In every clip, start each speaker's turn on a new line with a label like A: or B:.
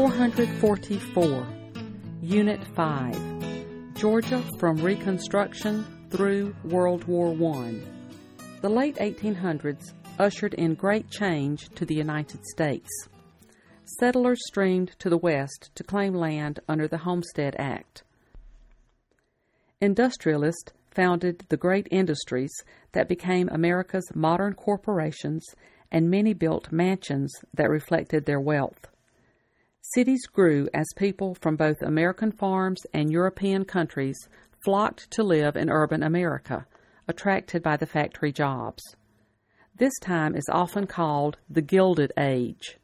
A: 444, Unit 5, Georgia from Reconstruction through World War I. The late 1800s ushered in great change to the United States. Settlers streamed to the west to claim land under the Homestead Act. Industrialists founded the great industries that became America's modern corporations, and many built mansions that reflected their wealth. Cities grew as people from both American farms and European countries flocked to live in urban America, attracted by the factory jobs. This time is often called the Gilded Age.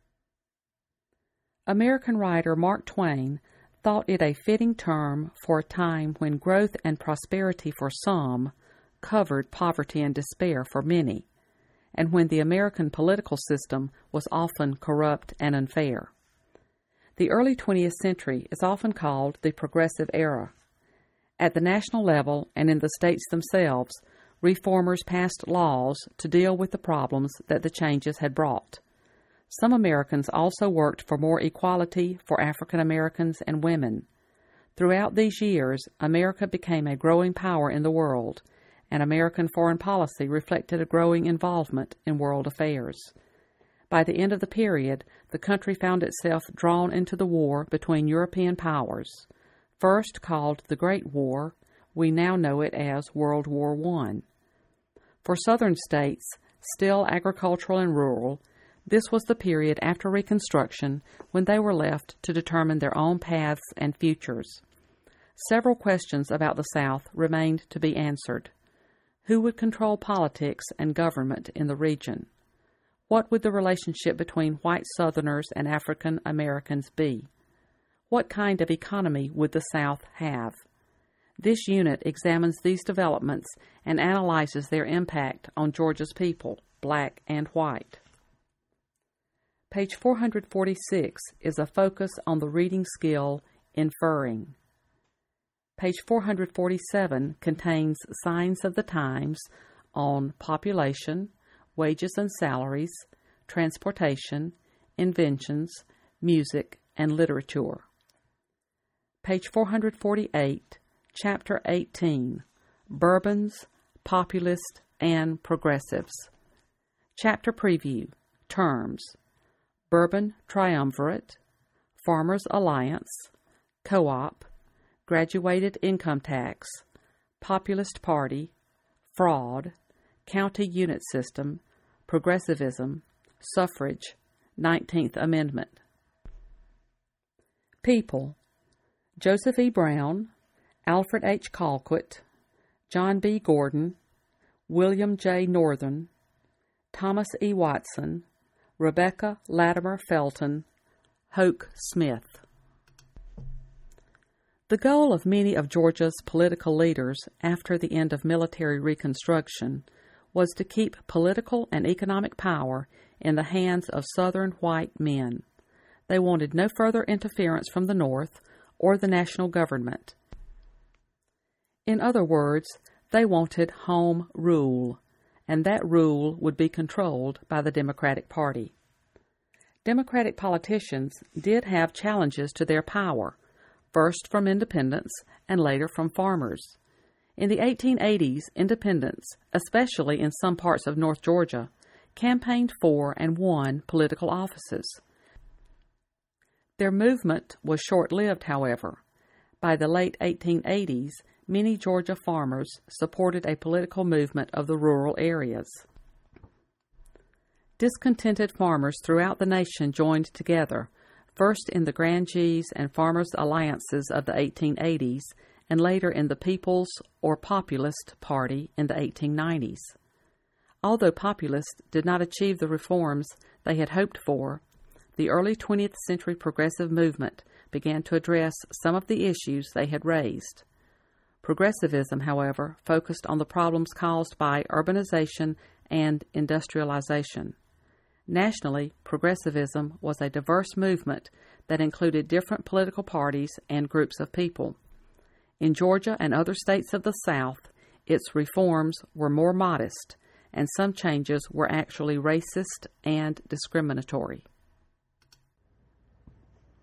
A: American writer Mark Twain thought it a fitting term for a time when growth and prosperity for some covered poverty and despair for many, and when the American political system was often corrupt and unfair. The early 20th century is often called the Progressive Era. At the national level and in the states themselves, reformers passed laws to deal with the problems that the changes had brought. Some Americans also worked for more equality for African Americans and women. Throughout these years, America became a growing power in the world, and American foreign policy reflected a growing involvement in world affairs. By the end of the period, the country found itself drawn into the war between European powers. First called the Great War, we now know it as World War I. For southern states, still agricultural and rural, this was the period after Reconstruction when they were left to determine their own paths and futures. Several questions about the South remained to be answered. Who would control politics and government in the region? What would the relationship between white Southerners and African Americans be? What kind of economy would the South have? This unit examines these developments and analyzes their impact on Georgia's people, black and white. Page 446 is a focus on the reading skill inferring. Page 447 contains signs of the times on population, wages and salaries, transportation, inventions, music, and literature. Page 448, Chapter 18, Bourbons, Populist, and Progressives. Chapter Preview, Terms, Bourbon Triumvirate, Farmers Alliance, Co-op, Graduated Income Tax, Populist Party, Fraud, County Unit System, Progressivism, Suffrage, 19th Amendment. People: Joseph E. Brown, Alfred H. Colquitt, John B. Gordon, William J. Northern, Thomas E. Watson, Rebecca Latimer Felton, Hoke Smith. The goal of many of Georgia's political leaders after the end of military reconstruction was to keep political and economic power in the hands of Southern white men. They wanted no further interference from the North or the national government. In other words, they wanted home rule, and that rule would be controlled by the Democratic Party. Democratic politicians did have challenges to their power, first from independents and later from farmers. In the 1880s, independents, especially in some parts of North Georgia, campaigned for and won political offices. Their movement was short-lived, however. By the late 1880s, many Georgia farmers supported a political movement of the rural areas. Discontented farmers throughout the nation joined together, first in the Grangees and Farmers' Alliances of the 1880s, and later in the People's or Populist Party in the 1890s. Although populists did not achieve the reforms they had hoped for, the early 20th century progressive movement began to address some of the issues they had raised. Progressivism, however, focused on the problems caused by urbanization and industrialization. Nationally, progressivism was a diverse movement that included different political parties and groups of people. In Georgia and other states of the South, its reforms were more modest, and some changes were actually racist and discriminatory.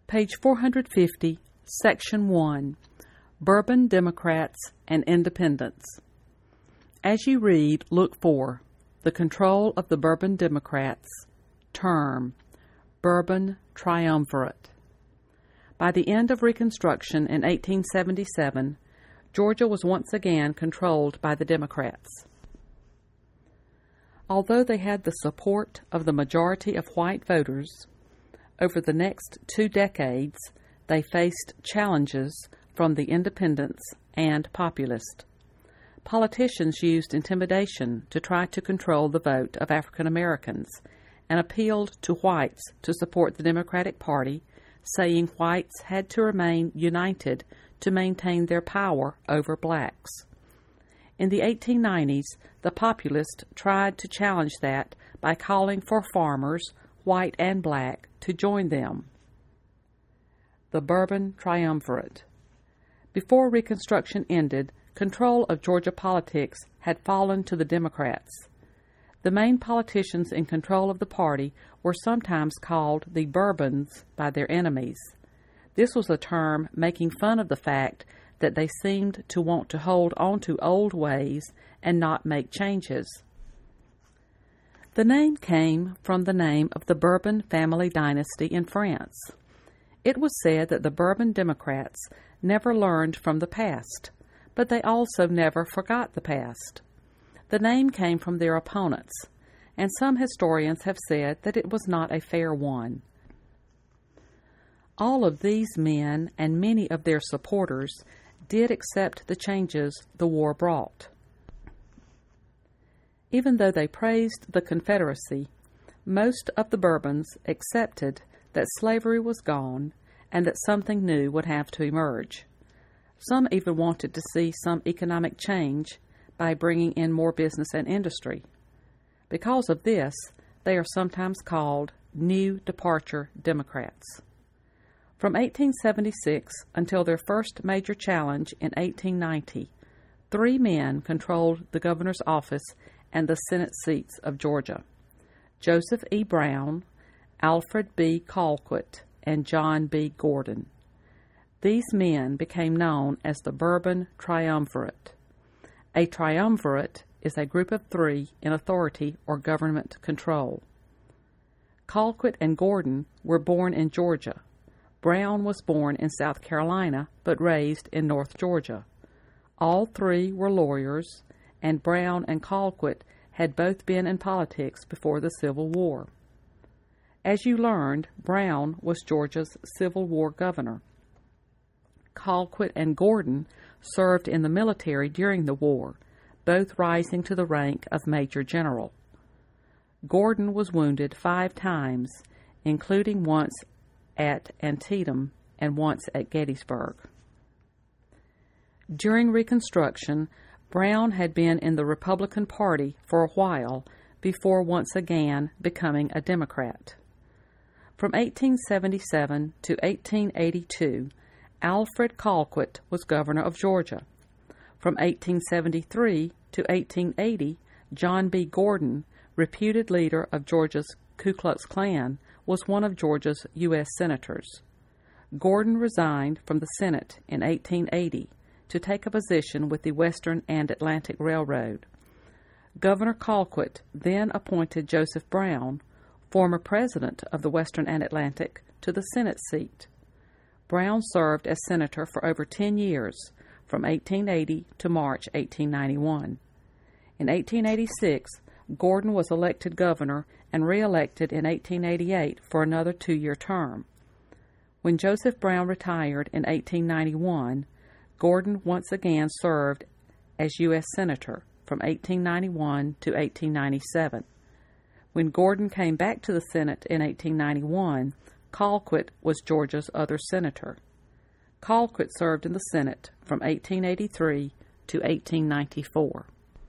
A: Page 450, Section 1, Bourbon Democrats and Independents. As you read, look for the control of the Bourbon Democrats, term, Bourbon Triumvirate. By the end of Reconstruction in 1877, Georgia was once again controlled by the Democrats. Although they had the support of the majority of white voters, over the next 2 decades they faced challenges from the independents and populists. Politicians used intimidation to try to control the vote of African Americans and appealed to whites to support the Democratic Party, saying whites had to remain united to maintain their power over blacks. In the 1890s, the populists tried to challenge that by calling for farmers, white and black, to join them. The Bourbon Triumvirate. Before Reconstruction ended, control of Georgia politics had fallen to the Democrats. The main politicians in control of the party were sometimes called the Bourbons by their enemies. This was a term making fun of the fact that they seemed to want to hold on to old ways and not make changes. The name came from the name of the Bourbon family dynasty in France. It was said that the Bourbon Democrats never learned from the past, but they also never forgot the past. The name came from their opponents, and some historians have said that it was not a fair one. All of these men and many of their supporters did accept the changes the war brought. Even though they praised the Confederacy, most of the Bourbons accepted that slavery was gone and that something new would have to emerge. Some even wanted to see some economic change by bringing in more business and industry. Because of this, they are sometimes called New Departure Democrats. From 1876 until their first major challenge in 1890, 3 men controlled the governor's office and the Senate seats of Georgia: Joseph E. Brown, Alfred B. Colquitt, and John B. Gordon. These men became known as the Bourbon Triumvirate. A triumvirate is a group of 3 in authority or government control. Colquitt and Gordon were born in Georgia. Brown was born in South Carolina but raised in North Georgia. All 3 were lawyers, and Brown and Colquitt had both been in politics before the Civil War. As you learned, Brown was Georgia's Civil War governor. Colquitt and Gordon served in the military during the war, both rising to the rank of Major General. Gordon was wounded 5 times, including once at Antietam and once at Gettysburg. During Reconstruction, Brown had been in the Republican Party for a while before once again becoming a Democrat. From 1877 to 1882, Alfred Colquitt was governor of Georgia. From 1873 to 1880, John B. Gordon, reputed leader of Georgia's Ku Klux Klan, was one of Georgia's U.S. senators. Gordon resigned from the Senate in 1880 to take a position with the Western and Atlantic Railroad. Governor Colquitt then appointed Joseph Brown, former president of the Western and Atlantic, to the Senate seat. Brown served as senator for over 10 years, from 1880 to March 1891. In 1886, Gordon was elected governor and re-elected in 1888 for another 2-year term. When Joseph Brown retired in 1891, Gordon once again served as U.S. Senator from 1891 to 1897. When Gordon came back to the Senate in 1891, Colquitt was Georgia's other senator. Colquitt served in the Senate from 1883 to 1894.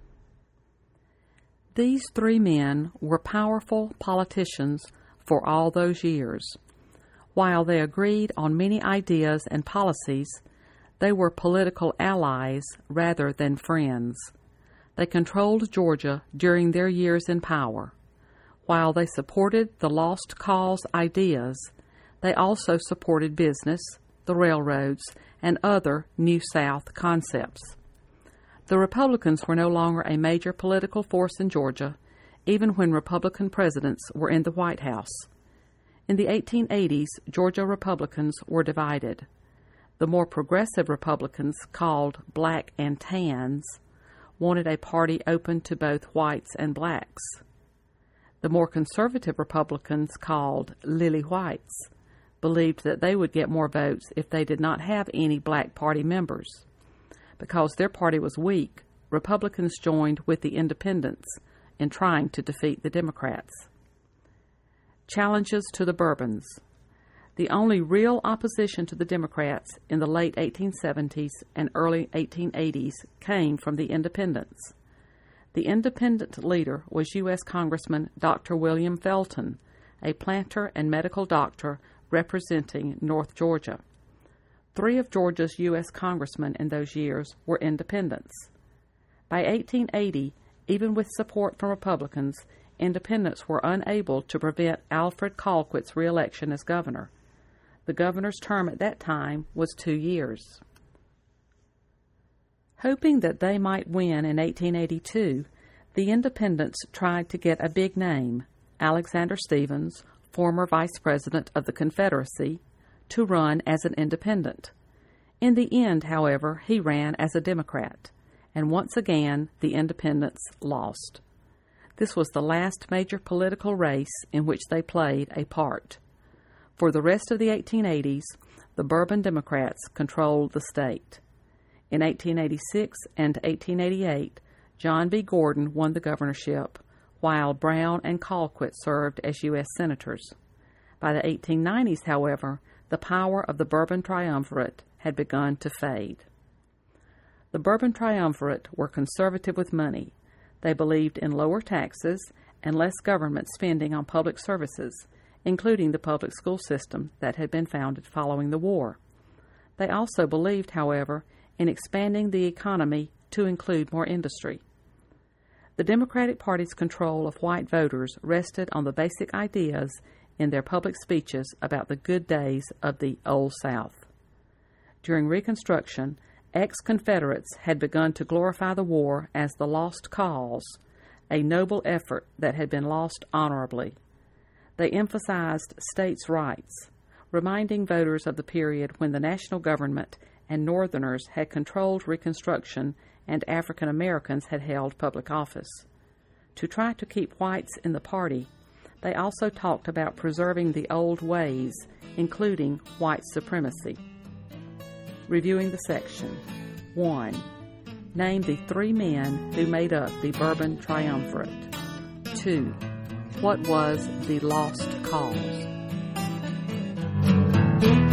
A: These 3 men were powerful politicians for all those years. While they agreed on many ideas and policies, they were political allies rather than friends. They controlled Georgia during their years in power. While they supported the Lost Cause ideas, They also supported business, the railroads, and other New South concepts. The Republicans were no longer a major political force in Georgia, even when Republican presidents were in the White House. In the 1880s, Georgia Republicans were divided. The more progressive Republicans, called Black and Tans, wanted a party open to both whites and blacks. The more conservative Republicans, called Lily Whites, believed that they would get more votes if they did not have any black party members. Because their party was weak, Republicans joined with the Independents in trying to defeat the Democrats. Challenges to the Bourbons. The only real opposition to the Democrats in the late 1870s and early 1880s came from the Independents. The Independent leader was U.S. Congressman Dr. William Felton, a planter and medical doctor representing North Georgia. 3 of Georgia's U.S. congressmen in those years were independents. By 1880, even with support from Republicans, independents were unable to prevent Alfred Colquitt's re-election as governor. The governor's term at that time was 2 years. Hoping that they might win in 1882, the independents tried to get a big name, Alexander Stephens, former vice president of the Confederacy, to run as an independent. In the end, however, he ran as a Democrat, and once again the independents lost. This was the last major political race in which they played a part. For the rest of the 1880s, the Bourbon Democrats controlled the state. In 1886 and 1888, John B. Gordon won the governorship, while Brown and Colquitt served as U.S. senators. By the 1890s, however, the power of the Bourbon Triumvirate had begun to fade. The Bourbon Triumvirate were conservative with money. They believed in lower taxes and less government spending on public services, including the public school system that had been founded following the war. They also believed, however, in expanding the economy to include more industry. The Democratic Party's control of white voters rested on the basic ideas in their public speeches about the good days of the Old South. During Reconstruction, ex-Confederates had begun to glorify the war as the lost cause, a noble effort that had been lost honorably. They emphasized states' rights, reminding voters of the period when the national government and Northerners had controlled Reconstruction and African Americans had held public office. To try to keep whites in the party, they also talked about preserving the old ways, including white supremacy. Reviewing the section. 1. Name the 3 men who made up the Bourbon Triumvirate. 2. What was the lost cause?